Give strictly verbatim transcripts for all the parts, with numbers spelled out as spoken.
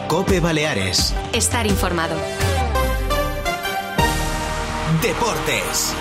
COPE Baleares. Estar informado. Deportes.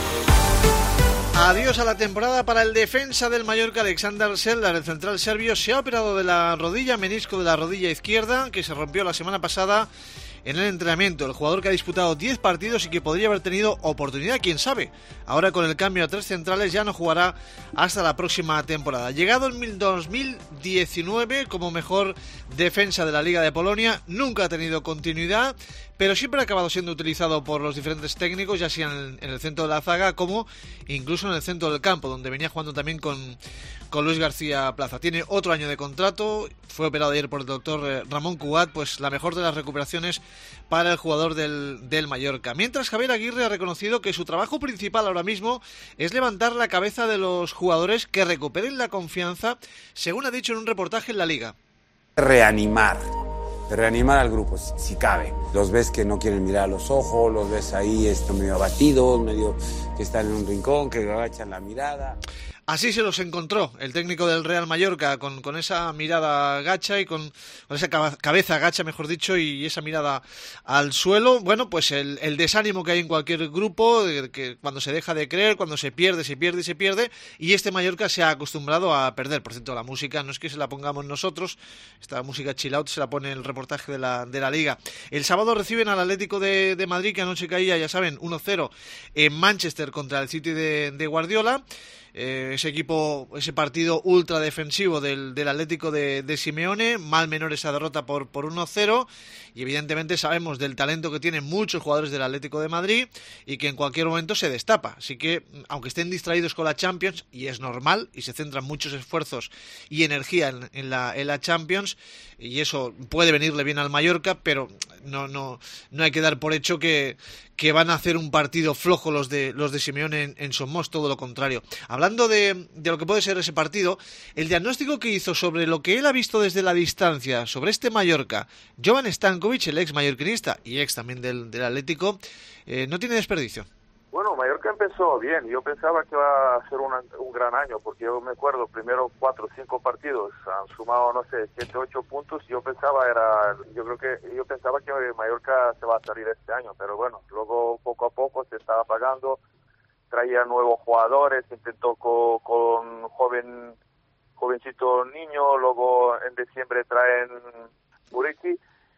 Adiós a la temporada para el defensa del Mallorca, Alexander Seldar. El central serbio se ha operado de la rodilla, menisco de la rodilla izquierda, que se rompió la semana pasada en el entrenamiento. El jugador que ha disputado diez partidos y que podría haber tenido oportunidad, quién sabe. Ahora con el cambio a tres centrales ya no jugará hasta la próxima temporada. Llegado en dos mil diecinueve como mejor defensa de la Liga de Polonia, nunca ha tenido continuidad, pero siempre ha acabado siendo utilizado por los diferentes técnicos, ya sea en el, en el centro de la zaga como incluso en el centro del campo, donde venía jugando también con, con Luis García Plaza. Tiene otro año de contrato, fue operado ayer por el doctor Ramón Cugat, pues la mejor de las recuperaciones para el jugador del, del Mallorca. Mientras Javier Aguirre ha reconocido que su trabajo principal ahora mismo es levantar la cabeza de los jugadores que recuperen la confianza, según ha dicho en un reportaje en La Liga. Reanimar. reanimar al grupo, si, si cabe. Los ves que no quieren mirar a los ojos, los ves ahí esto medio abatidos, medio que están en un rincón, que agachan la mirada. Así se los encontró el técnico del Real Mallorca, con, con esa mirada gacha y con, con esa cabeza gacha, mejor dicho, y esa mirada al suelo. Bueno, pues el, el desánimo que hay en cualquier grupo, de que cuando se deja de creer, cuando se pierde, se pierde y se pierde, y este Mallorca se ha acostumbrado a perder. Por cierto, la música no es que se la pongamos nosotros, esta música chill out se la pone el reportaje de la, de la Liga. El sábado reciben al Atlético de, de Madrid, que anoche caía, ya saben, uno cero en Manchester contra el City de, de Guardiola. Eh, ese equipo, ese partido ultra defensivo del, del Atlético de, de Simeone, mal menor esa derrota por, por uno cero, y evidentemente sabemos del talento que tienen muchos jugadores del Atlético de Madrid y que en cualquier momento se destapa. Así que, aunque estén distraídos con la Champions, y es normal, y se centran muchos esfuerzos y energía en, en, la, en la Champions, y eso puede venirle bien al Mallorca, pero no, no, no hay que dar por hecho que, que van a hacer un partido flojo los de, los de Simeone en, en Somos, todo lo contrario. Hablando de, de lo que puede ser ese partido, el diagnóstico que hizo sobre lo que él ha visto desde la distancia sobre este Mallorca, Jovan Stankovic, el ex mallorquinista y ex también del, del Atlético, eh, no tiene desperdicio. Bueno, Mallorca empezó bien. Yo pensaba que iba a ser una, un gran año, porque yo me acuerdo, primero cuatro o cinco partidos han sumado, no sé, siete, ocho puntos. Yo pensaba era, yo creo que yo pensaba que Mallorca se va a salir este año, pero bueno, luego poco a poco se estaba pagando. Traía nuevos jugadores, intentó con, con joven, jovencito niño, luego en diciembre traen Muriqui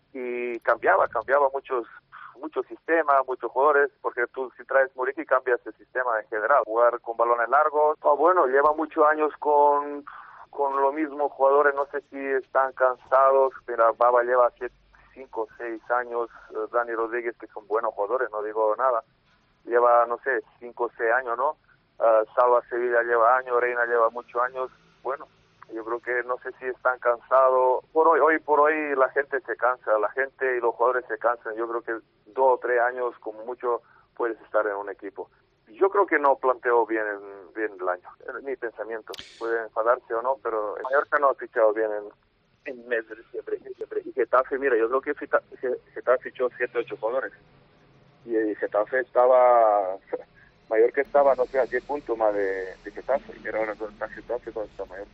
y cambiaba, cambiaba muchos muchos sistemas, muchos jugadores, porque tú si traes Muriqui cambias el sistema en general, jugar con balones largos. Oh, bueno, lleva muchos años con, con los mismos jugadores, no sé si están cansados, pero Baba lleva cinco o seis años, Dani Rodríguez, que son buenos jugadores, no digo nada. Lleva, no sé, cinco o seis años, ¿no? Uh, Salva Sevilla lleva años, Reina lleva muchos años. Bueno, yo creo que no sé si están cansados. Por hoy, hoy por hoy la gente se cansa, la gente y los jugadores se cansan. Yo creo que dos o tres años, como mucho, puedes estar en un equipo. Yo creo que no planteó bien, bien el año. Es mi pensamiento. Puede enfadarse o no, pero Mallorca no ha fichado bien en, en mes de diciembre. Y Getafe, mira, yo creo que Getafe fichó siete o ocho jugadores. Y Getafe estaba, Mallorca estaba, no sé, a diez puntos más de, de Getafe, y ahora con está Getafe, con está Mallorca.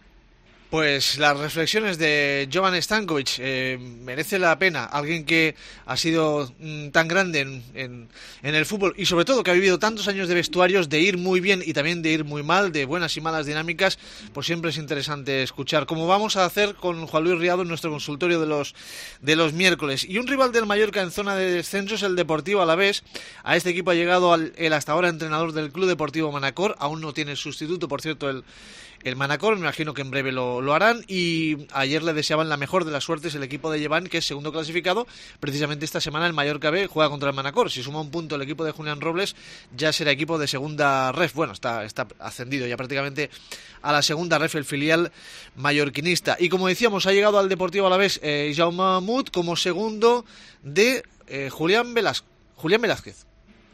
Pues las reflexiones de Jovan Stankovic, eh, merece la pena. Alguien que ha sido mm, tan grande en, en, en el fútbol y sobre todo que ha vivido tantos años de vestuarios, de ir muy bien y también de ir muy mal, de buenas y malas dinámicas, pues siempre es interesante escuchar. Como vamos a hacer con Juan Luis Riado en nuestro consultorio de los, de los miércoles. Y un rival del Mallorca en zona de descenso es el Deportivo Alavés. A este equipo ha llegado al, el hasta ahora entrenador del Club Deportivo Manacor. Aún no tiene sustituto, por cierto, el... El Manacor, me imagino que en breve lo, lo harán, y ayer le deseaban la mejor de las suertes el equipo de Yevan, que es segundo clasificado. Precisamente esta semana el Mallorca B juega contra el Manacor. Si suma un punto el equipo de Julián Robles, ya será equipo de segunda ref. Bueno, está, está ascendido ya prácticamente a la segunda ref el filial mallorquinista. Y como decíamos, ha llegado al Deportivo Alavés eh, Jaume Mut como segundo de eh, Julián Velázquez. Julián Velázquez.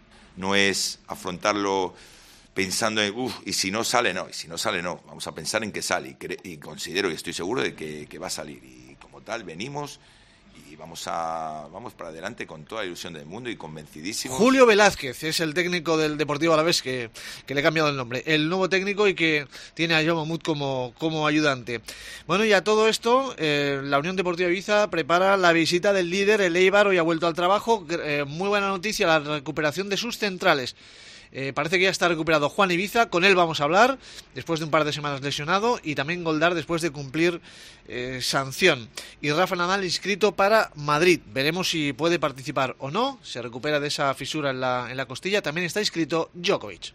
No es afrontarlo pensando en, uff, y si no sale, no, y si no sale, no. Vamos a pensar en que sale, y, cre- y considero y estoy seguro de que, que va a salir. Y como tal, venimos y vamos a vamos para adelante con toda la ilusión del mundo y convencidísimos. Julio Velázquez es el técnico del Deportivo Alavés que, que le ha cambiado el nombre, el nuevo técnico y que tiene a Joan Mahmoud como, como ayudante. Bueno, y a todo esto, eh, la Unión Deportiva Ibiza prepara la visita del líder, el Eibar, hoy ha vuelto al trabajo. Eh, muy buena noticia, la recuperación de sus centrales. Eh, parece que ya está recuperado Juan Ibiza, con él vamos a hablar, después de un par de semanas lesionado, y también Goldar después de cumplir eh, sanción. Y Rafa Nadal inscrito para Madrid, veremos si puede participar o no, se recupera de esa fisura en la, en la costilla. También está inscrito Djokovic.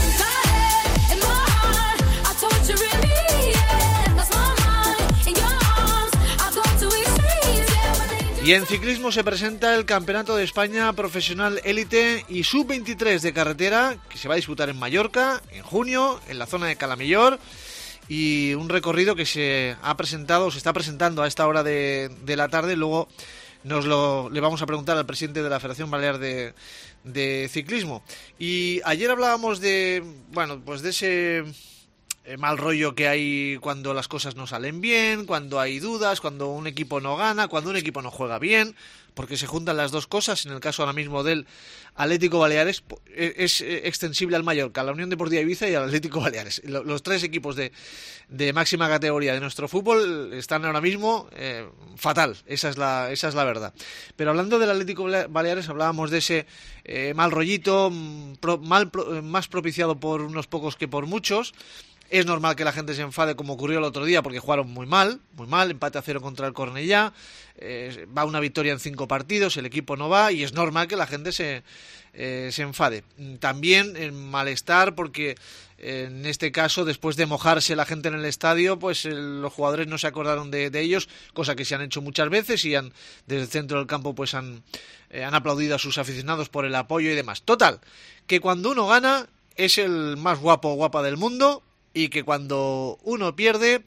Y en ciclismo se presenta el Campeonato de España Profesional Élite y sub veintitrés de carretera, que se va a disputar en Mallorca en junio, en la zona de Calamillor, y un recorrido que se ha presentado, se está presentando a esta hora de, de la tarde. Luego nos lo le vamos a preguntar al presidente de la Federación Balear de, de Ciclismo. Y ayer hablábamos de, bueno, pues de ese mal rollo que hay cuando las cosas no salen bien, cuando hay dudas, cuando un equipo no gana, cuando un equipo no juega bien, porque se juntan las dos cosas. En el caso ahora mismo del Atlético Baleares es extensible al Mallorca, a la Unión Deportiva Ibiza y al Atlético Baleares. Los tres equipos de, de máxima categoría de nuestro fútbol están ahora mismo eh, fatal, esa es la esa es la verdad. Pero hablando del Atlético Baleares, hablábamos de ese eh, mal rollito, pro, mal, pro, más propiciado por unos pocos que por muchos. Es normal que la gente se enfade, como ocurrió el otro día, porque jugaron muy mal, muy mal, empate a cero contra el Cornellá, eh, va una victoria en cinco partidos, el equipo no va, y es normal que la gente se, eh, se enfade. También el malestar, porque eh, en este caso, después de mojarse la gente en el estadio, pues eh, los jugadores no se acordaron de, de ellos, cosa que se han hecho muchas veces, y han, desde el centro del campo pues han, eh, han aplaudido a sus aficionados por el apoyo y demás. Total, que cuando uno gana es el más guapo o guapa del mundo, y que cuando uno pierde,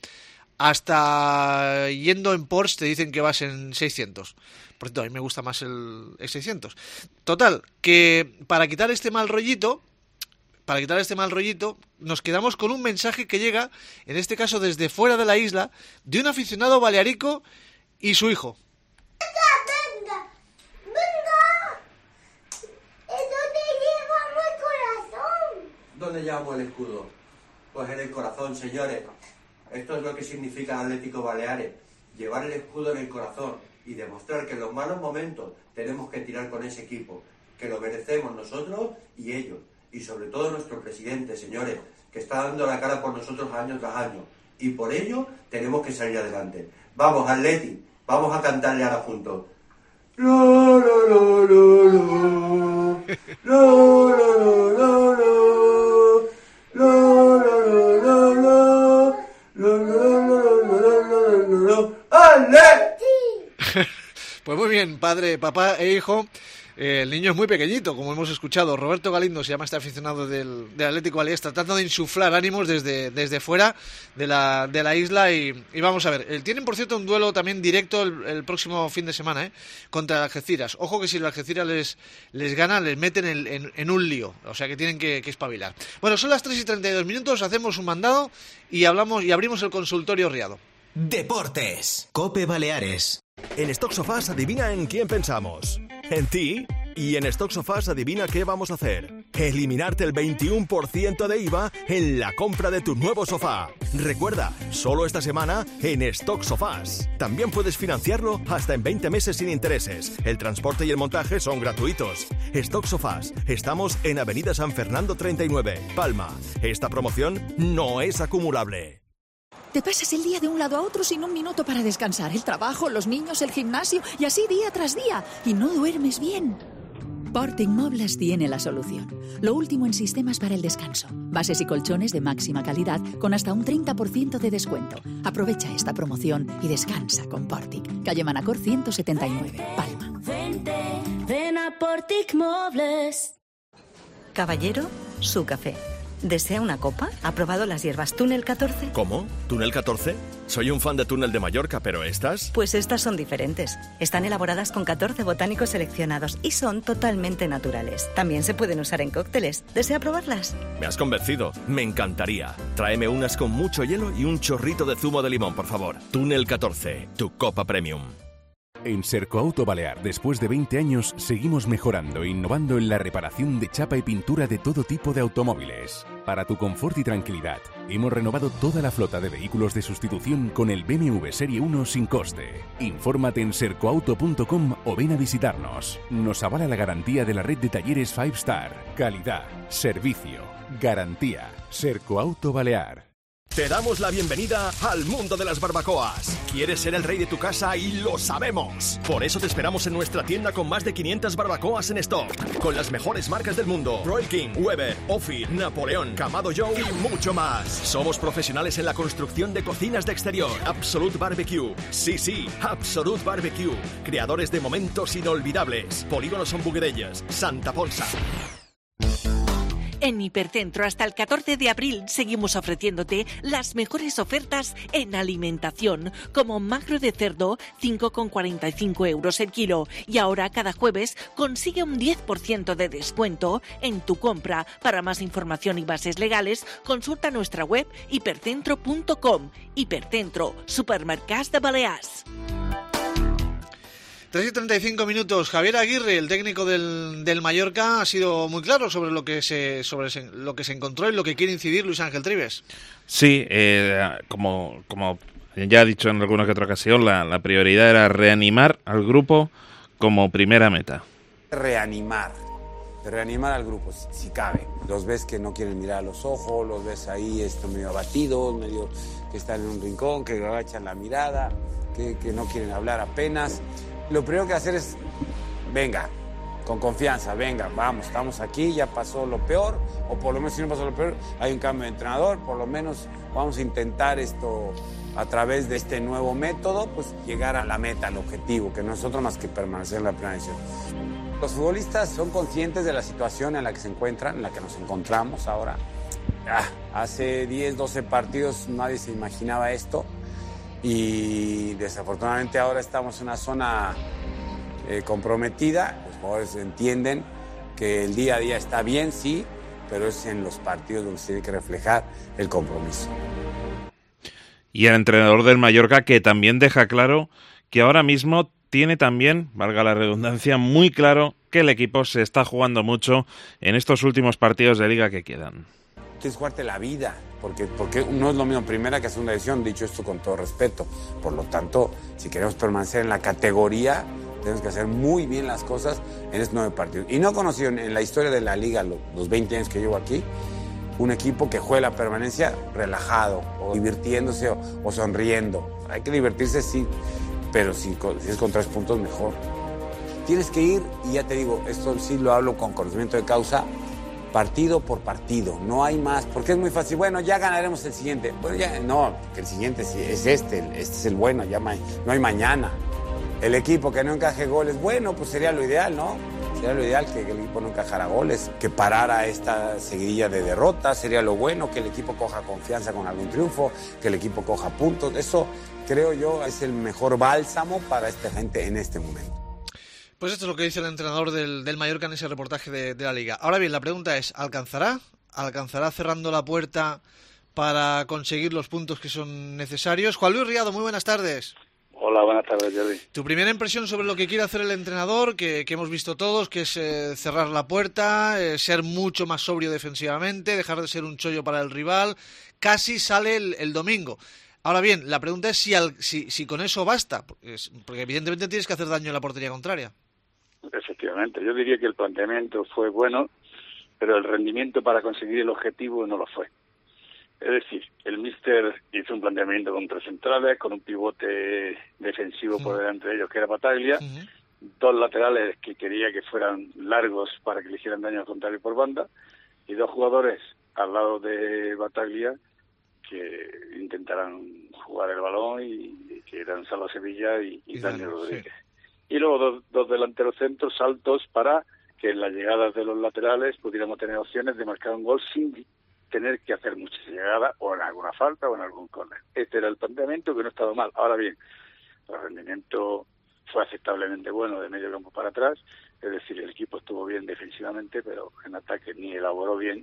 hasta yendo en Porsche te dicen que vas en seiscientos. Por cierto, a mí me gusta más el, el seiscientos. Total, que para quitar este mal rollito, para quitar este mal rollito, nos quedamos con un mensaje que llega, en este caso desde fuera de la isla, de un aficionado balearico y su hijo. ¡Venga, venga! ¡Venga! ¿Dónde llevamos el corazón? ¿Dónde llevamos el escudo? Pues en el corazón, señores. Esto es lo que significa Atlético Baleares. Llevar el escudo en el corazón y demostrar que en los malos momentos tenemos que tirar con ese equipo, que lo merecemos nosotros y ellos. Y sobre todo nuestro presidente, señores, que está dando la cara por nosotros año tras año. Y por ello tenemos que salir adelante. Vamos, Atleti, vamos a cantarle ahora juntos. Lo, lo, lo, lo, lo. Lo, lo, lo, lo, lo. Pues muy bien, padre, papá e hijo. Eh, el niño es muy pequeñito, como hemos escuchado. Roberto Galindo se llama este aficionado del, del Atlético Baleares, tratando de insuflar ánimos desde, desde fuera de la, de la isla. Y, y vamos a ver, eh, tienen por cierto un duelo también directo el, el próximo fin de semana, ¿eh? Contra el Algeciras. Ojo que si el Algeciras les, les gana, les meten en, en, en un lío. O sea que tienen que, que espabilar. Bueno, son las tres y treinta y dos minutos, hacemos un mandado y hablamos y abrimos el consultorio Riado. Deportes, COPE Baleares. En Stock Sofás adivina en quién pensamos. En ti. Y en Stock Sofás adivina qué vamos a hacer. Eliminarte el veintiuno por ciento de I V A en la compra de tu nuevo sofá. Recuerda, solo esta semana en Stock Sofás. También puedes financiarlo hasta en veinte meses sin intereses. El transporte y el montaje son gratuitos. Stock Sofás. Estamos en Avenida San Fernando treinta y nueve, Palma. Esta promoción no es acumulable. Te pasas el día de un lado a otro sin un minuto para descansar. El trabajo, los niños, el gimnasio y así día tras día. Y no duermes bien. Portic Mobles tiene la solución. Lo último en sistemas para el descanso. Bases y colchones de máxima calidad con hasta un treinta por ciento de descuento. Aprovecha esta promoción y descansa con Portic. Calle Manacor ciento setenta y nueve, Palma. Vente, ven a Portic Mobles. Caballero, su café. ¿Desea una copa? ¿Ha probado las hierbas Túnel catorce? ¿Cómo? ¿Túnel catorce? Soy un fan de Túnel de Mallorca, pero ¿estas? Pues estas son diferentes. Están elaboradas con catorce botánicos seleccionados y son totalmente naturales. También se pueden usar en cócteles. ¿Desea probarlas? Me has convencido. Me encantaría. Tráeme unas con mucho hielo y un chorrito de zumo de limón, por favor. Túnel catorce, tu copa premium. En Sercoauto Balear, después de veinte años, seguimos mejorando e innovando en la reparación de chapa y pintura de todo tipo de automóviles. Para tu confort y tranquilidad, hemos renovado toda la flota de vehículos de sustitución con el B M W Serie uno sin coste. Infórmate en sercoauto punto com o ven a visitarnos. Nos avala la garantía de la red de talleres cinco Star. Calidad, servicio, garantía. Sercoauto Balear. Te damos la bienvenida al mundo de las barbacoas. ¿Quieres ser el rey de tu casa? Y lo sabemos. Por eso te esperamos en nuestra tienda con más de quinientas barbacoas en stock. Con las mejores marcas del mundo. Royal King, Weber, Ophir, Napoleón, Kamado Joe y mucho más. Somos profesionales en la construcción de cocinas de exterior. Absolute Barbecue. Sí, sí, Absolute Barbecue. Creadores de momentos inolvidables. Polígono Son Buguerellas, Santa Ponsa. En Hipercentro hasta el catorce de abril seguimos ofreciéndote las mejores ofertas en alimentación, como magro de cerdo, cinco con cuarenta y cinco euros el kilo. Y ahora cada jueves consigue un diez por ciento de descuento en tu compra. Para más información y bases legales, consulta nuestra web hipercentro punto com. Hipercentro, supermercats de Balears. tres y treinta y cinco minutos. Javier Aguirre, el técnico del, del Mallorca, ha sido muy claro sobre lo que se sobre se, lo que se encontró y lo que quiere incidir Luis Ángel Trives. Sí, eh, como, como ya ha dicho en alguna que otra ocasión, la, la prioridad era reanimar al grupo como primera meta. Reanimar, reanimar al grupo, si, si cabe. Los ves que no quieren mirar a los ojos, los ves ahí esto medio abatidos, medio que están en un rincón, que agachan la mirada, que, que no quieren hablar apenas. Lo primero que hacer es, venga, con confianza, venga, vamos, estamos aquí, ya pasó lo peor, o por lo menos si no pasó lo peor, hay un cambio de entrenador, por lo menos vamos a intentar esto a través de este nuevo método, pues llegar a la meta, al objetivo, que no es otro más que permanecer en la primera división. Los futbolistas son conscientes de la situación en la que se encuentran, en la que nos encontramos ahora. Ah, hace diez, doce partidos nadie se imaginaba esto. Y desafortunadamente ahora estamos en una zona eh, comprometida. Los jugadores entienden que el día a día está bien, sí, pero es en los partidos donde se tiene que reflejar el compromiso. Y el entrenador del Mallorca, que también deja claro que ahora mismo tiene también, valga la redundancia, muy claro que el equipo se está jugando mucho en estos últimos partidos de liga que quedan. Tienes que jugarte la vida, porque, porque no es lo mismo primera que segunda división, dicho esto con todo respeto. Por lo tanto, si queremos permanecer en la categoría, tenemos que hacer muy bien las cosas en estos nueve partidos. Y no he conocido en la historia de la liga, los, los veinte años que llevo aquí, un equipo que juegue la permanencia relajado, o divirtiéndose, o, o sonriendo. Hay que divertirse, sí, pero si, si es con tres puntos, mejor. Tienes que ir, y ya te digo, esto sí lo hablo con conocimiento de causa, partido por partido, no hay más, porque es muy fácil, bueno, ya ganaremos el siguiente. Bueno, ya, no, que el siguiente es este, este es el bueno, ya ma- no hay mañana. El equipo que no encaje goles, bueno, pues sería lo ideal, ¿no? Sería lo ideal que el equipo no encajara goles, que parara esta seguidilla de derrotas, sería lo bueno, que el equipo coja confianza con algún triunfo, que el equipo coja puntos. Eso, creo yo, es el mejor bálsamo para esta gente en este momento. Pues esto es lo que dice el entrenador del, del Mallorca en ese reportaje de, de la Liga. Ahora bien, la pregunta es, ¿alcanzará? ¿Alcanzará cerrando la puerta para conseguir los puntos que son necesarios? Juan Luis Riado, muy buenas tardes. Hola, buenas tardes, Jordi. Tu primera impresión sobre lo que quiere hacer el entrenador, que, que hemos visto todos, que es eh, cerrar la puerta, eh, ser mucho más sobrio defensivamente, dejar de ser un chollo para el rival, casi sale el, el domingo. Ahora bien, la pregunta es si, al, si, si con eso basta, porque, porque evidentemente tienes que hacer daño en la portería contraria. Efectivamente, yo diría que el planteamiento fue bueno, pero el rendimiento para conseguir el objetivo no lo fue. Es decir, el míster hizo un planteamiento con tres centrales, con un pivote defensivo uh-huh. por delante de ellos, que era Battaglia, uh-huh. dos laterales que quería que fueran largos para que le hicieran daño al contrario por banda, y dos jugadores al lado de Battaglia que intentaran jugar el balón, y, y que eran Salva Sevilla y, y, y Daniel Rodríguez. Sí. Y luego dos, dos delanteros centros altos para que en las llegadas de los laterales pudiéramos tener opciones de marcar un gol sin tener que hacer muchas llegadas o en alguna falta o en algún córner. Este era el planteamiento, que no estaba mal. Ahora bien, el rendimiento fue aceptablemente bueno de medio campo para atrás, es decir, el equipo estuvo bien defensivamente, pero en ataque ni elaboró bien,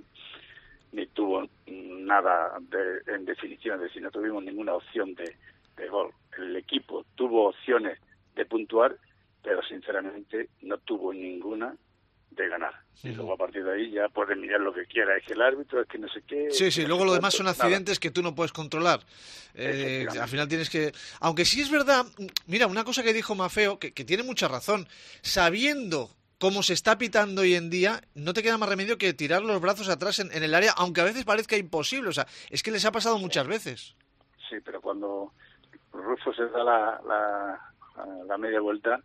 ni tuvo nada de, en definición, es decir, no tuvimos ninguna opción de, de gol. El equipo tuvo opciones de puntuar, pero sinceramente no tuvo ninguna de ganar. Y luego a partir de ahí ya puedes mirar lo que quiera, es que el árbitro, es que no sé qué... Sí, sí, luego lo demás son accidentes nada. que tú no puedes controlar. Eh, al final tienes que... Aunque sí es verdad, mira, una cosa que dijo Maffeo, que, que tiene mucha razón, sabiendo cómo se está pitando hoy en día, no te queda más remedio que tirar los brazos atrás en, en el área, aunque a veces parezca imposible, o sea, es que les ha pasado muchas veces. Sí, pero cuando Rufo se da la, la, la media vuelta,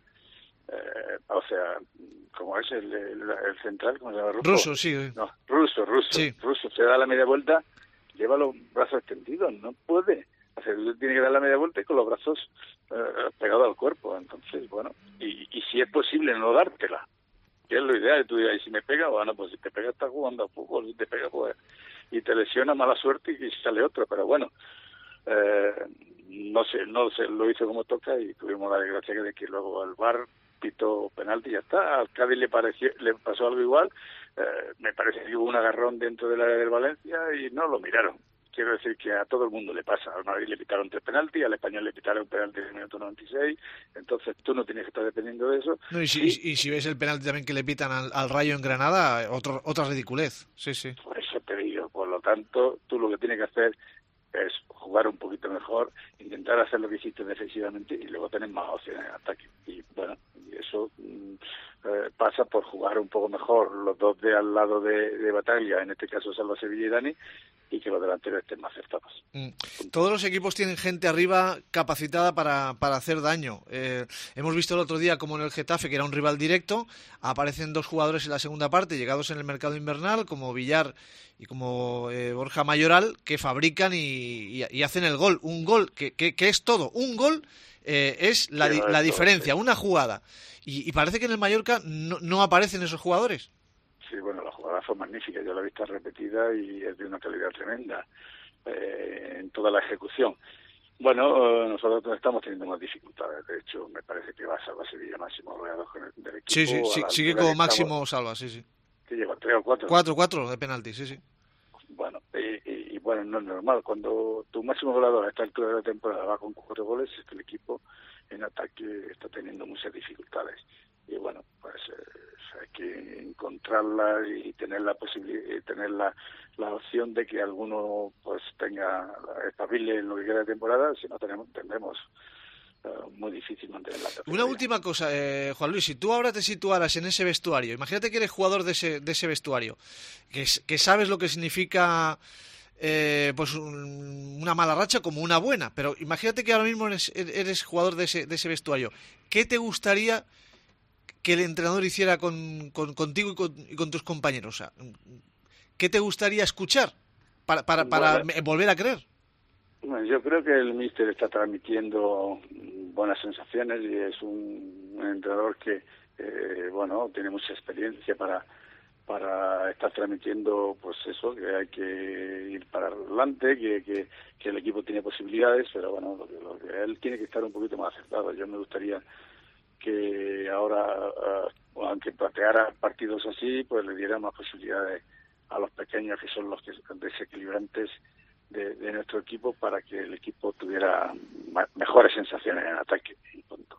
eh, o sea, como es el, el, el central, ¿cómo se llama? Rufo. Ruso, sí. No, Ruso, Ruso. Sí. Ruso se da la media vuelta, lleva los brazos extendidos, no puede. O sea, tiene que dar la media vuelta y con los brazos eh, pegados al cuerpo. Entonces, bueno, y, y si es posible no dártela, que es lo ideal. Tú dirás, y si me pega, bueno, pues si te pega estás jugando a fútbol, si te pega, pues, y te lesiona, mala suerte y sale otro. Pero bueno, eh, no sé, no sé, lo hizo como toca y tuvimos la desgracia de que luego el V A R pitó penalti y ya está. Al Cádiz le pareció, le pasó algo igual. Eh, me parece que hubo un agarrón dentro del área del Valencia y no lo miraron. Quiero decir que a todo el mundo le pasa. Al Madrid le pitaron tres penaltis, al Español le pitaron un penalti en el minuto noventa y seis. Entonces tú no tienes que estar dependiendo de eso. No, y, si, y, y si ves el penalti también que le pitan al, al Rayo en Granada, otro, otra ridiculez. Sí, sí. Por eso te digo. Por lo tanto, tú lo que tienes que hacer es jugar un poquito mejor, intentar hacer lo que hiciste defensivamente y luego tener más opciones en ataque. Y bueno, y eso mm, eh, pasa por jugar un poco mejor los dos de al lado de, de Bataglia, en este caso Salva Sevilla y Dani, y que los delanteros estén más acertados. Mm. Todos los equipos tienen gente arriba capacitada para, para hacer daño. Eh, hemos visto el otro día como en el Getafe, que era un rival directo, aparecen dos jugadores en la segunda parte, llegados en el mercado invernal, como Villar y como eh, Borja Mayoral, que fabrican y, y, y hacen el gol. Un gol que, que, que es todo. Un gol eh, es la, sí, no, la diferencia, sí. Una jugada. Y, y parece que en el Mallorca no, no aparecen esos jugadores. Sí, bueno, la jugada fue magnífica. Yo la he visto repetida y es de una calidad tremenda eh, en toda la ejecución. Bueno, eh, nosotros estamos teniendo más dificultades. De hecho, me parece que va a Salva Sevilla máximo goleador del equipo. Sí, sí, sí sigue como máximo Salva, sí, sí. Que lleva tres o cuatro. Cuatro, cuatro de penalti, sí, sí. Bueno, y, y, y bueno, no es normal. Cuando tu máximo goleador a esta altura de la temporada va con cuatro goles, es que el equipo en ataque está teniendo muchas dificultades. Y bueno, pues eh, hay que encontrarla y tener la posibilidad, tener la, la opción de que alguno pues tenga estable en lo que queda de temporada. Si no tenemos, tendremos uh, muy difícil mantener la categoría. Una última cosa, eh, Juan Luis, si tú ahora te situaras en ese vestuario, imagínate que eres jugador de ese, de ese vestuario, que, que sabes lo que significa eh, pues un, una mala racha como una buena, pero imagínate que ahora mismo eres, eres jugador de ese, de ese vestuario. ¿Qué te gustaría que el entrenador hiciera con, con contigo y con, y con tus compañeros? O sea, ¿qué te gustaría escuchar para, para, para bueno, volver a creer? Bueno, yo creo que el míster está transmitiendo buenas sensaciones y es un, un entrenador que eh, bueno, tiene mucha experiencia para para estar transmitiendo pues eso, que hay que ir para adelante, que, que, que el equipo tiene posibilidades, pero bueno, lo que, lo que él tiene que estar un poquito más acertado. Yo me gustaría que ahora, uh, aunque planteara partidos así, pues le diera más posibilidades a los pequeños, que son los que son desequilibrantes de, de nuestro equipo, para que el equipo tuviera ma- mejores sensaciones en ataque. Punto.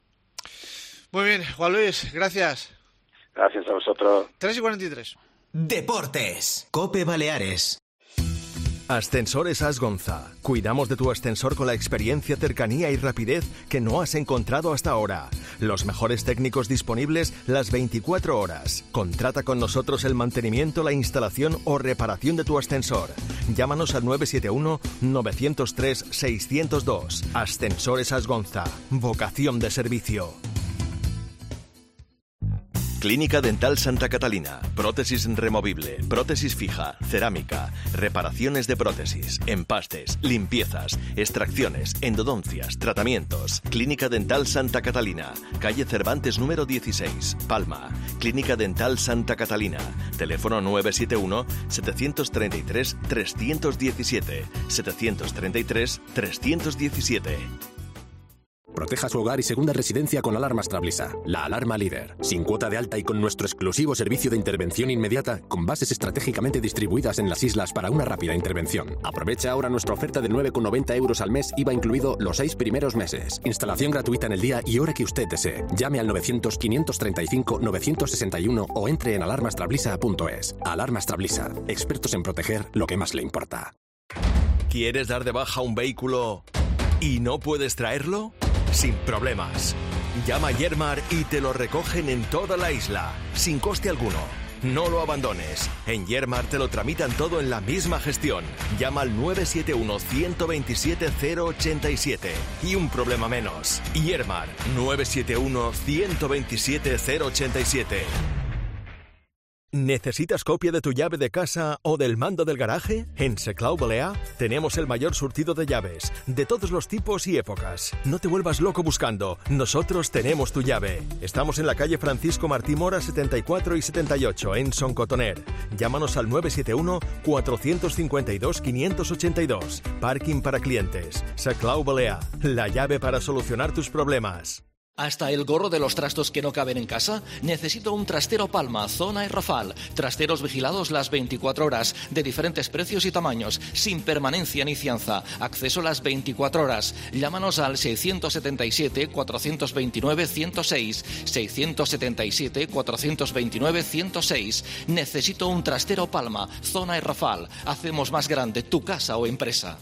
Muy bien, Juan Luis, gracias. Gracias a vosotros. tres y cuarenta y tres. Deportes. COPE Baleares. Ascensores Asgonza. Cuidamos de tu ascensor con la experiencia, cercanía y rapidez que no has encontrado hasta ahora. Los mejores técnicos disponibles las veinticuatro horas. Contrata con nosotros el mantenimiento, la instalación o reparación de tu ascensor. Llámanos al nueve siete uno, nueve cero tres, seis cero dos. Ascensores Asgonza. Vocación de servicio. Clínica Dental Santa Catalina. Prótesis removible, prótesis fija, cerámica, reparaciones de prótesis, empastes, limpiezas, extracciones, endodoncias, tratamientos. Clínica Dental Santa Catalina. Calle Cervantes número dieciséis, Palma. Clínica Dental Santa Catalina. Teléfono nueve siete uno, siete tres tres, tres uno siete, siete tres tres, tres uno uno siete. Proteja su hogar y segunda residencia con alarmas Trablisa, la alarma líder. Sin cuota de alta y con nuestro exclusivo servicio de intervención inmediata, con bases estratégicamente distribuidas en las islas para una rápida intervención. Aprovecha ahora nuestra oferta de nueve con noventa euros al mes, I V A incluido los seis primeros meses. Instalación gratuita en el día y hora que usted desee. Llame al novecientos, quinientos treinta y cinco, novecientos sesenta y uno o entre en alarmas trablisa punto es. Alarmas Trablisa, expertos en proteger lo que más le importa. ¿Quieres dar de baja un vehículo y no puedes traerlo? Sin problemas. Llama a Yermar y te lo recogen en toda la isla, sin coste alguno. No lo abandones. En Yermar te lo tramitan todo en la misma gestión. Llama al nueve siete uno, uno dos siete, cero ocho siete y un problema menos. Yermar, nueve siete uno, uno dos siete, cero ocho siete. ¿Necesitas copia de tu llave de casa o del mando del garaje? En Seclau Balea tenemos el mayor surtido de llaves, de todos los tipos y épocas. No te vuelvas loco buscando, nosotros tenemos tu llave. Estamos en la calle Francisco Martí Mora setenta y cuatro y setenta y ocho, en Son Cotoner. Llámanos al nueve siete uno, cuatro cinco dos, cinco ocho dos. Parking para clientes. Seclau Balea, la llave para solucionar tus problemas. ¿Hasta el gorro de los trastos que no caben en casa? Necesito un trastero Palma, zona y Rafal. Trasteros vigilados las veinticuatro horas, de diferentes precios y tamaños, sin permanencia ni fianza. Acceso las veinticuatro horas. Llámanos al seiscientos setenta y siete, cuatrocientos veintinueve, ciento seis. seiscientos setenta y siete, cuatrocientos veintinueve, ciento seis. Necesito un trastero Palma, zona y Rafal. Hacemos más grande tu casa o empresa.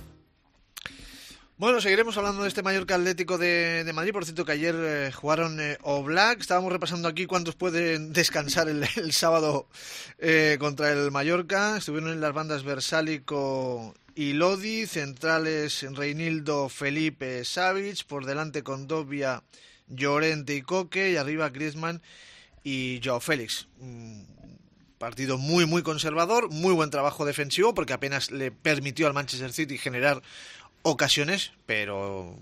Bueno, seguiremos hablando de este Mallorca Atlético de, de Madrid. Por cierto, que ayer eh, jugaron eh, Oblak. Estábamos repasando aquí cuántos pueden descansar el, el sábado eh, contra el Mallorca. Estuvieron en las bandas Versálico y Lodi. Centrales Reinildo, Felipe, Savic. Por delante Condovia, Llorente y Coque. Y arriba Griezmann y Joao Félix. Mm. Partido muy, muy conservador. Muy buen trabajo defensivo porque apenas le permitió al Manchester City generar ocasiones, pero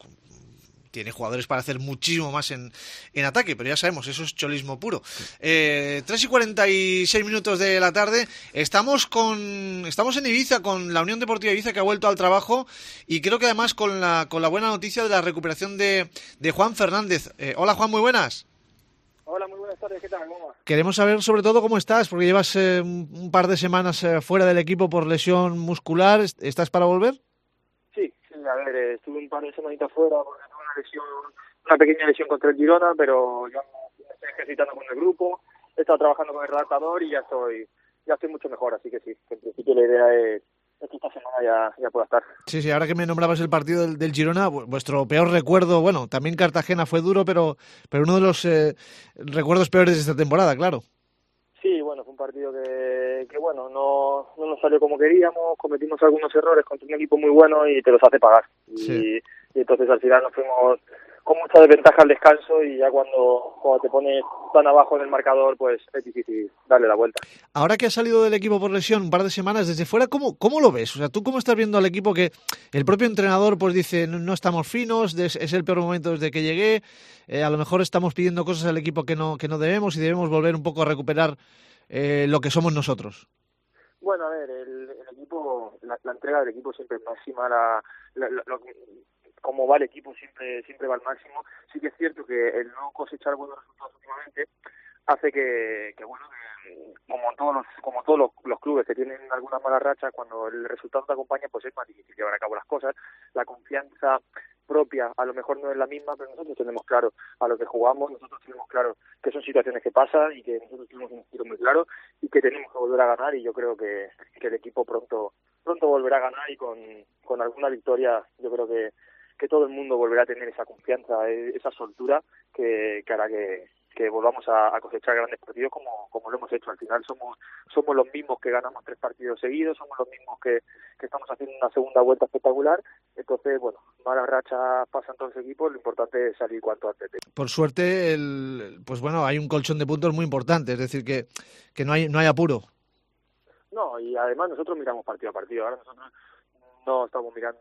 tiene jugadores para hacer muchísimo más en, en ataque, pero ya sabemos, eso es cholismo puro. Eh, tres y cuarenta y seis minutos de la tarde, estamos con estamos en Ibiza con la Unión Deportiva Ibiza, que ha vuelto al trabajo, y creo que además con la con la buena noticia de la recuperación de, de Juan Fernández. Eh, hola Juan, muy buenas. Hola, muy buenas tardes, ¿qué tal? ¿Cómo va? Queremos saber sobre todo cómo estás, porque llevas eh, un par de semanas eh, fuera del equipo por lesión muscular. ¿Estás para volver? Sí, sí, a ver, eh, estuve un par de semanitas fuera porque tuve una lesión, una pequeña lesión contra el Girona, pero ya me estoy ejercitando con el grupo, he estado trabajando con el redactador y ya estoy ya estoy mucho mejor, así que sí, en principio la idea es, es que esta semana ya, ya pueda estar. Sí, sí, ahora que me nombrabas el partido del, del Girona, vuestro peor recuerdo, bueno, también Cartagena fue duro, pero pero uno de los eh, recuerdos peores de esta temporada, claro. Sí, bueno, fue un partido que, que bueno, no, no nos salió como queríamos, cometimos algunos errores contra un equipo muy bueno y te los hace pagar. Sí. Y, y entonces al final nos fuimos con mucha desventaja al descanso y ya cuando, cuando te pones tan abajo en el marcador, pues es difícil darle la vuelta. Ahora que has salido del equipo por lesión un par de semanas desde fuera, ¿cómo, cómo lo ves? O sea, ¿tú cómo estás viendo al equipo que el propio entrenador pues dice no, no estamos finos, es el peor momento desde que llegué, eh, a lo mejor estamos pidiendo cosas al equipo que no que no debemos y debemos volver un poco a recuperar eh, lo que somos nosotros? Bueno, a ver, el, el equipo, la, la entrega del equipo siempre es máxima, la, la, la, lo, como va el equipo siempre siempre va al máximo. Sí que es cierto que el no cosechar buenos resultados últimamente hace que, que bueno, que, como todos los como todos los, los clubes que tienen algunas malas rachas, cuando el resultado te acompaña, pues es más difícil llevar a cabo las cosas. La confianza propia a lo mejor no es la misma, pero nosotros tenemos claro a lo que jugamos, nosotros tenemos claro que son situaciones que pasan y que nosotros tenemos un estilo muy claro y que tenemos que volver a ganar, y yo creo que, que el equipo pronto pronto volverá a ganar, y con, con alguna victoria yo creo que, que todo el mundo volverá a tener esa confianza, esa soltura que, que hará que, que volvamos a, a cosechar grandes partidos como, como lo hemos hecho. Al final somos somos los mismos que ganamos tres partidos seguidos, somos los mismos que, que estamos haciendo una segunda vuelta espectacular. Entonces, bueno, malas rachas pasan todos los equipos, lo importante es salir cuanto antes. Por suerte, el, pues bueno, hay un colchón de puntos muy importante, es decir, que, que no hay no hay apuro. No, y además nosotros miramos partido a partido. Ahora nosotros no estamos mirando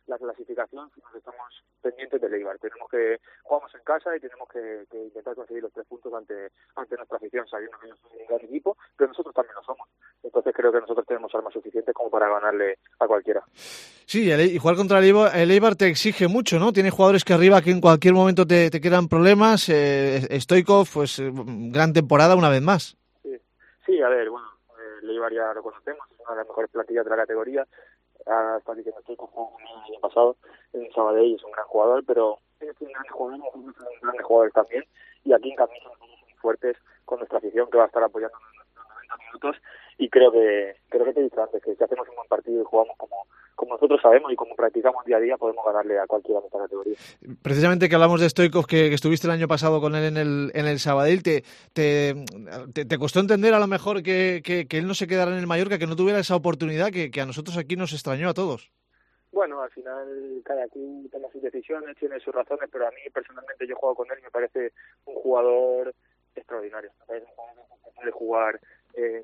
la clasificación si nos estamos pendientes del Eibar. Tenemos que jugamos en casa y tenemos que, que intentar conseguir los tres puntos ante ante nuestra afición, sabiendo que ellos son un gran equipo, pero nosotros también lo somos. Entonces creo que nosotros tenemos armas suficientes como para ganarle a cualquiera. Sí, el, y jugar contra el Eibar, el Eibar te exige mucho, ¿no? Tiene jugadores que arriba que en cualquier momento te, te crean problemas. Eh, Stoichkov, pues gran temporada una vez más. Sí, sí, a ver, bueno, el Eibar ya lo conocemos, es una de las mejores plantillas de la categoría. Hasta que Stoichkov jugó conmigo el año pasado en Sabadell, es un gran jugador, pero es un gran jugador, nosotros somos grandes jugadores también, y aquí en camisa somos muy fuertes con nuestra afición que va a estar apoyándonos en los noventa minutos, y creo que creo que te he dicho antes, que si hacemos un buen partido y jugamos como, como nosotros sabemos y como practicamos día a día, podemos ganarle a cualquiera de esta categoría. Precisamente que hablamos de Stoichkov, que, que estuviste el año pasado con él en el en el Sabadell, te, te, te, te costó entender a lo mejor que, que, que él no se quedara en el Mallorca, que no tuviera esa oportunidad que, que a nosotros aquí nos extrañó a todos. Bueno, al final cada club toma sus decisiones, tiene sus razones, pero a mí personalmente yo he jugado con él y me parece un jugador extraordinario. Me parece un jugador que puede jugar en,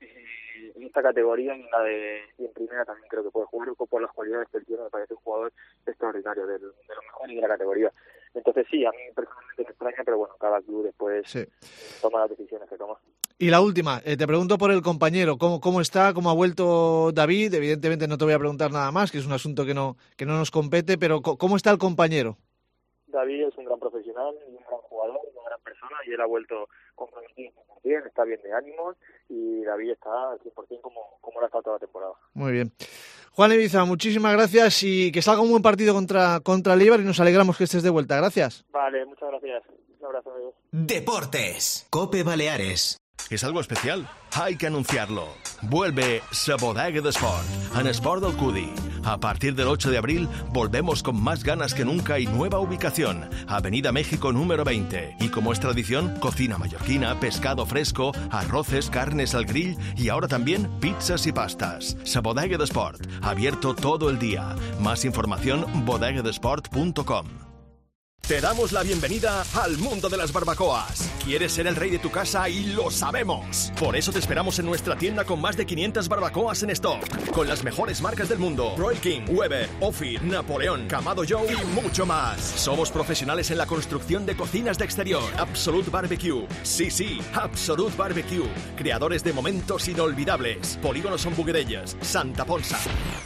en esta categoría y en la de y en primera también creo que puede jugar por las cualidades que él tiene. Me parece un jugador extraordinario, de, de los mejores de la categoría. Entonces sí, a mí personalmente me extraña, pero bueno, cada club después sí. toma las decisiones que toma. Y la última, eh, te pregunto por el compañero, ¿cómo, cómo está, cómo ha vuelto David? Evidentemente no te voy a preguntar nada más, que es un asunto que no que no nos compete, pero ¿cómo está el compañero? David es un gran profesional, un gran jugador, una gran persona, y él ha vuelto comprometido cien por ciento, está bien de ánimos, y David está al cien por ciento como, como lo ha estado toda la temporada. Muy bien. Juan Ibiza, muchísimas gracias y que salga un buen partido contra, contra el Eibar y nos alegramos que estés de vuelta. Gracias. Vale, muchas gracias. Un abrazo, amigos. Deportes. COPE Baleares. ¿Es algo especial? Hay que anunciarlo. Vuelve Sa Bodega d'Esport en Esport del Cudi. A partir del ocho de abril volvemos con más ganas que nunca y nueva ubicación. Avenida México número veinte. Y como es tradición, cocina mallorquina, pescado fresco, arroces, carnes al grill y ahora también pizzas y pastas. Sa Bodega d'Esport. Abierto todo el día. Más información bodega desport punto com. Te damos la bienvenida al mundo de las barbacoas. ¿Quieres ser el rey de tu casa? Y lo sabemos. Por eso te esperamos en nuestra tienda con más de quinientas barbacoas en stock. Con las mejores marcas del mundo. Roy King, Weber, Ophir, Napoleón, Kamado Joe y mucho más. Somos profesionales en la construcción de cocinas de exterior. Absolute Barbecue. Sí, sí, Absolute Barbecue. Creadores de momentos inolvidables. Polígono Son Buguerelles, Santa Ponsa.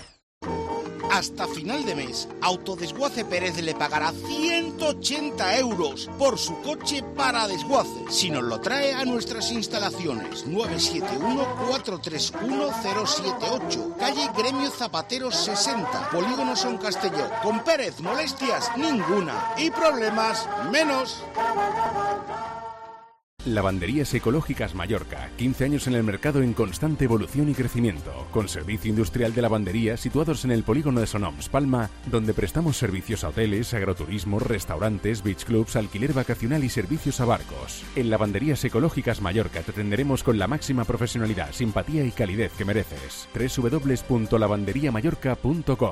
Hasta final de mes, Autodesguace Pérez le pagará ciento ochenta euros por su coche para desguace, si nos lo trae a nuestras instalaciones. Nueve siete uno, cuatro tres uno, cero siete ocho, calle Gremio Zapateros sesenta, Polígono Son Castelló. Con Pérez, molestias ninguna y problemas menos. Lavanderías Ecológicas Mallorca, quince años en el mercado en constante evolución y crecimiento, con servicio industrial de lavandería situados en el polígono de Sonoms, Palma, donde prestamos servicios a hoteles, agroturismo, restaurantes, beach clubs, alquiler vacacional y servicios a barcos. En Lavanderías Ecológicas Mallorca te atenderemos con la máxima profesionalidad, simpatía y calidez que mereces. doble u doble u doble u punto lavandería mallorca punto com.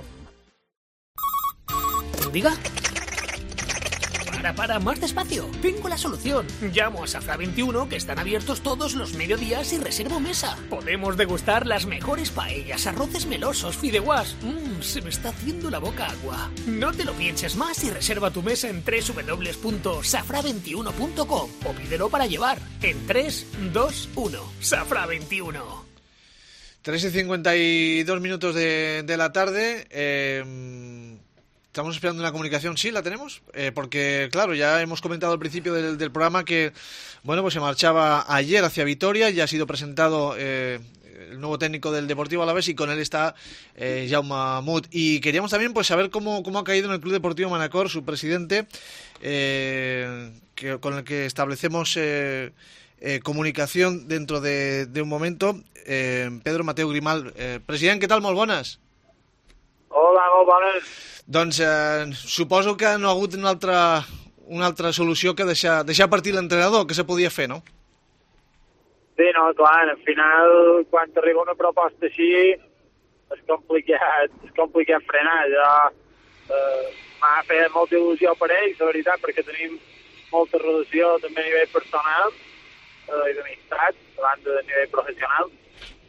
¿Diga? Para, para, más despacio. Tengo la solución. Llamo a Safra veintiuno, que están abiertos todos los mediodías, y reservo mesa. Podemos degustar las mejores paellas, arroces melosos, fideuás. Mmm, se me está haciendo la boca agua. No te lo pienses más y reserva tu mesa en doble u doble u doble u punto safra veintiuno punto com o pídelo para llevar en tres, dos, uno. Safra veintiuno. tres y cincuenta y dos minutos de, de la tarde. Eh... Estamos esperando una comunicación, ¿sí? ¿La tenemos? Eh, porque, claro, ya hemos comentado al principio del, del programa que, bueno, pues se marchaba ayer hacia Vitoria, ya ha sido presentado eh, el nuevo técnico del Deportivo Alavés y con él está eh, Jaume Mut. Y queríamos también pues saber cómo, cómo ha caído en el Club Deportivo Manacor su presidente, eh, que, con el que establecemos eh, eh, comunicación dentro de, de un momento. Eh, Pedro Mateu Grimal. Eh, president, què tal? Molt bones. Hola, molt bones. Doncs eh, suposo que no ha hagut una altra, una altra solució que deixar, deixar partir l'entrenador, que se podia fer, no? Sí, no, clar, al final, quan t'arriba una proposta així, és complicat, és complicat frenar. Jo eh, m'ha fet molta il·lusió per ells, la veritat, perquè tenim molta relació també a nivell personal eh, i d'amistat, a banda de nivell professional,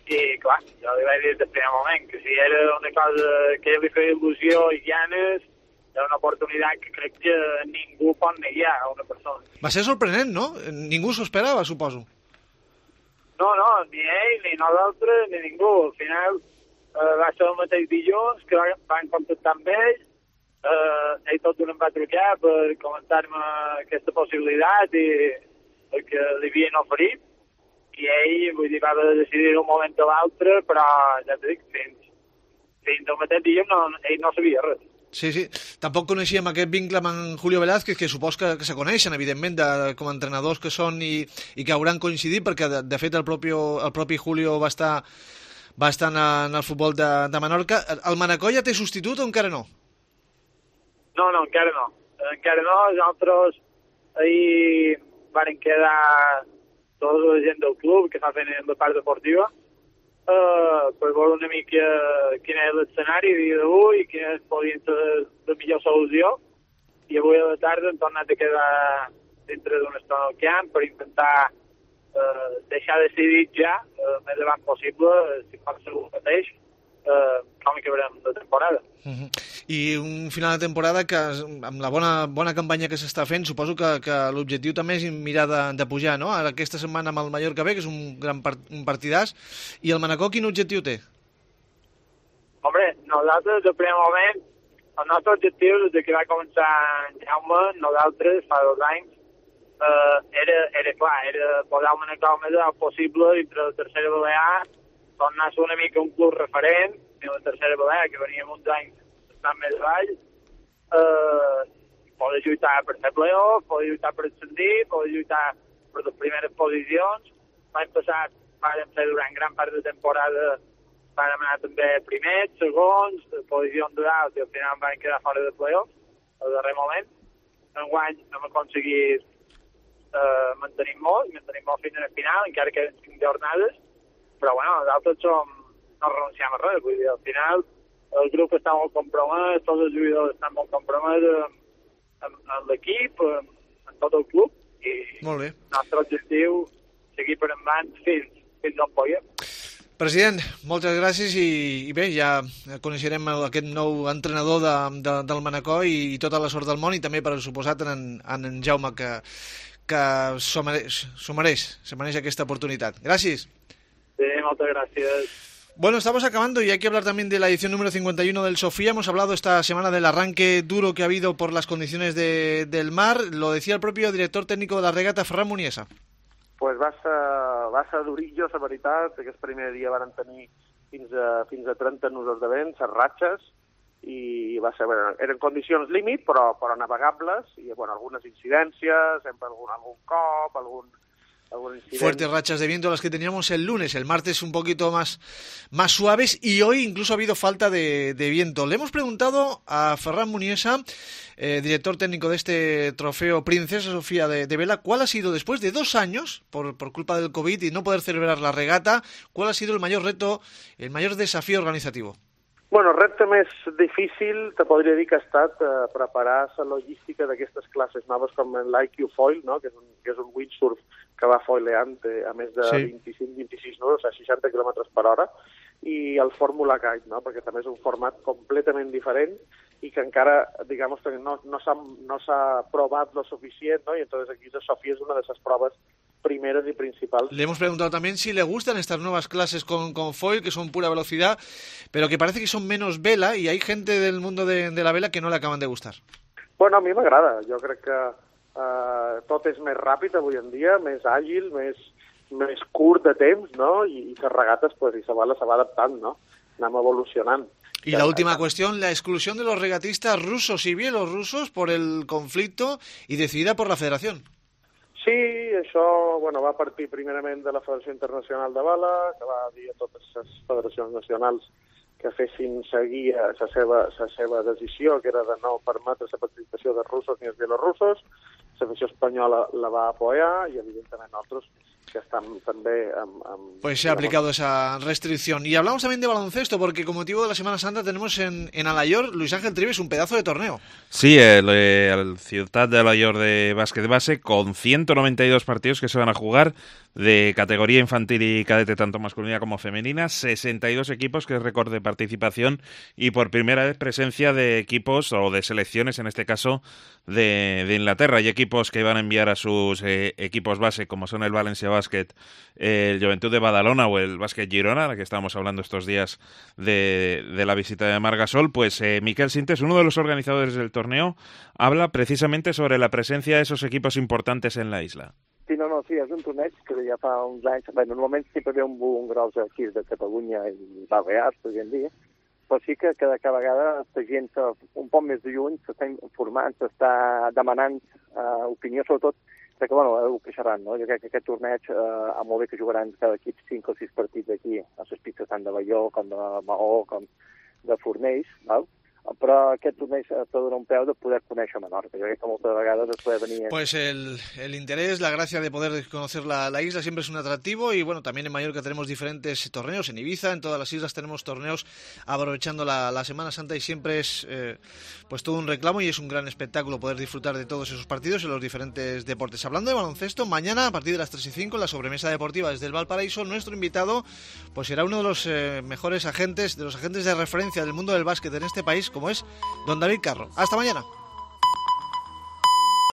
i clar, jo li vaig dir des del primer moment que si era una cosa que li feia il·lusió i ganes, era una oportunitat que crec que ningú pot negar a una persona. Va ser sorprenent, no? Ningú s'ho esperava, suposo. No, no, ni ell, ni nosaltres, ni ningú. Al final eh, va ser el mateix dilluns que van contactar amb ell, eh, ell tot d'un em va trucar per comentar-me aquesta possibilitat i el que li havien oferit, i ell, vull dir, va decidir un moment a l'altre, però ja t'ho dic, fins, fins al mateix dilluns no, ell no sabia res. Sí, sí. Tampoc coneixíem aquest vincle amb en Julio Velázquez, que supos que, que se coneixen, evidentment, de, com a entrenadors que són i, i que hauran coincidit, perquè, de, de fet, el propi, el propi Julio va estar, va estar en, en el futbol de, de Menorca. El Manacor ja té substitut o encara no? No, no, encara no. Encara no. Nosaltres ahir varen quedar tota la gent del club que està fent la part deportiva, Uh, per veure una mica quin és l'escenari a dia d'avui i quina podria ser la millor solució, i avui a la tarda hem tornat a quedar dintre d'una estona al camp per intentar uh, deixar decidit ja el uh, més avant possible, si pot ser el mateix, uh, com acabarem la temporada. Uh-huh. I un final de temporada que, amb la bona, bona campanya que s'està fent, suposo que, que l'objectiu també és mirar de, de pujar, no? Ara aquesta setmana amb el Mallorca B, que és un gran part, un partidàs, i el Manacor quin objectiu té? Hombre, nosaltres, del primer moment, el nostre objectiu, des que va començar en Jaume, nosaltres, fa dos anys, eh, era, era clar, era posar el Manacor més alt possible dintre la tercera Balear, tornar a ser una mica un club referent, en la tercera Balear, que veníem uns anys estant més avall, eh, poder lluitar per fer playoff, poder lluitar per ascendir, poder lluitar per les primeres posicions. L'any passat vam fer durant gran part de temporada, vam anar també primers, segons, posicions durals, i al final vam quedar fora de playoff, al darrer moment. Enguany hem aconseguit eh, mantenir molt, mantenir molt fins al final, encara que queden cinc jornades, però bueno, nosaltres som, no renunciem a res, vull dir, al final el grup està molt compromès, tots els jugadors estan molt compromesos amb, amb, amb l'equip, amb, amb tot el club, i molt bé. El nostre objectiu seguir per endavant fins, fins on puguem. President, moltes gràcies i, i bé, ja coneixerem aquest nou entrenador de, de, del Manacor i, i tota la sort del món, i també per suposat en, en, en Jaume, que, que s'ho mereix, s'ho mereix, se mereix aquesta oportunitat. Gràcies. Sí, moltes gràcies. Bueno, estamos acabando y hay que hablar también de la edición número cincuenta y uno del Sofía. Hemos hablado esta semana del arranque duro que ha habido por las condiciones de, del mar. Lo decía el propio director técnico de la regata, Ferran Muniesa. Pues va ser, va ser durillo, la veritat. Aquest primer dia van tenir fins a, fins a trenta nusos de vent, les ratxes, i va ser, bueno, eren condicions límit, però, però navegables, i bueno, algunes incidències, sempre algun, algun cop, algun... Fuertes rachas de viento las que teníamos el lunes, el martes un poquito más, más suaves, y hoy incluso ha habido falta de, de viento. Le hemos preguntado a Ferran Muniesa, eh, director técnico de este trofeo Princesa Sofía de, de vela, cuál ha sido, después de dos años, por, por culpa del COVID y no poder celebrar la regata, cuál ha sido el mayor reto, el mayor desafío organizativo. Bueno, el repte més difícil, te podria dir que ha estat eh, preparar la logística d'aquestes classes noves com l'I Q Foil, no? que, és un, que és un windsurf que va foileant eh, a més de sí. vint-i-cinc vint-i-sis nudos a seixanta quilòmetres per hora, i el Fórmula Kite, no? perquè també és un format completament diferent i que encara, digamos, no, no s'ha no s'ha provat lo suficient, ¿no? y entonces aquí la Sofía és una de esas pruebas primeras y principales. Le hemos preguntado también si le gustan estas nuevas clases con, con foil, que son pura velocidad, pero que parece que son menos vela, y hay gente del mundo de, de la vela que no le acaban de gustar. Bueno, a mi m'agrada. Jo crec que eh, tot és més ràpid avui en dia, més àgil, més, més curt de temps, no? I, i les regates, pues, i se va, se va adaptant, no? Anem evolucionant. Y la última cuestión, la exclusión de los regatistas rusos y bielorrusos por el conflicto y decidida por la federación. Sí, això bueno, va partir primerament de la Federació Internacional de Vela, que va dir a totes les federacions nacionals que fessin seguir la seva, la seva decisió, que era de no permetre la participació de russos ni els bielorussos. La Federació Espanyola la va apoyar y evidentemente nosotros que están también... Um, um, pues se ha aplicado esa restricción. Y hablamos también de baloncesto, porque con motivo de la Semana Santa tenemos en, en Alayor, Luis Ángel Trives, un pedazo de torneo. Sí, el, el Ciutat de Alayor de básquet base, con ciento noventa y dos partidos que se van a jugar de categoría infantil y cadete, tanto masculina como femenina, sesenta y dos equipos, que es récord de participación, y por primera vez presencia de equipos o de selecciones, en este caso de, de Inglaterra. Hay equipos que van a enviar a sus eh, equipos base, como son el Valencia Basket, el Joventut de Badalona o el Basket Girona, que estábamos hablando estos días de, de la visita de Margasol. Pues eh, Miquel Sintes, uno de los organizadores del torneo, habla precisamente sobre la presencia de esos equipos importantes en la isla. Sí, no, no, sí, és un torneig que ja fa uns anys... Bé, normalment sempre ve un boom gros aquí de Catalunya i Balears, podríem dir, però sí que cada, cada vegada la gent un poc més de lluny s'està informant, s'està demanant eh, opinió, sobretot, que, bueno, heu que xerrant, no? Jo crec que aquest torneig, eh, a molt bé que jugaran cada equip cinc o sis partits aquí, a les pistes tant de Balló com de Maó com de Fornells, val? Però aquest torneig te dona un peu de poder conèixer Menorca. Jo crec que moltes vegades es puede venir... Pues el, el interés, la gracia de poder conocer la, la isla siempre es un atractivo, y bueno, también en Mallorca tenemos diferentes torneos, en Ibiza, en todas las islas tenemos torneos aprovechando la, la Semana Santa, y siempre es eh, pues todo un reclamo y es un gran espectáculo poder disfrutar de todos esos partidos en los diferentes deportes. Hablando de baloncesto, mañana a partir de las tres y cinco en la sobremesa deportiva desde el Valparaíso, nuestro invitado pues será uno de los eh, mejores agentes, de los agentes de referencia del mundo del básquet en este país, como es don David Carro. Hasta mañana.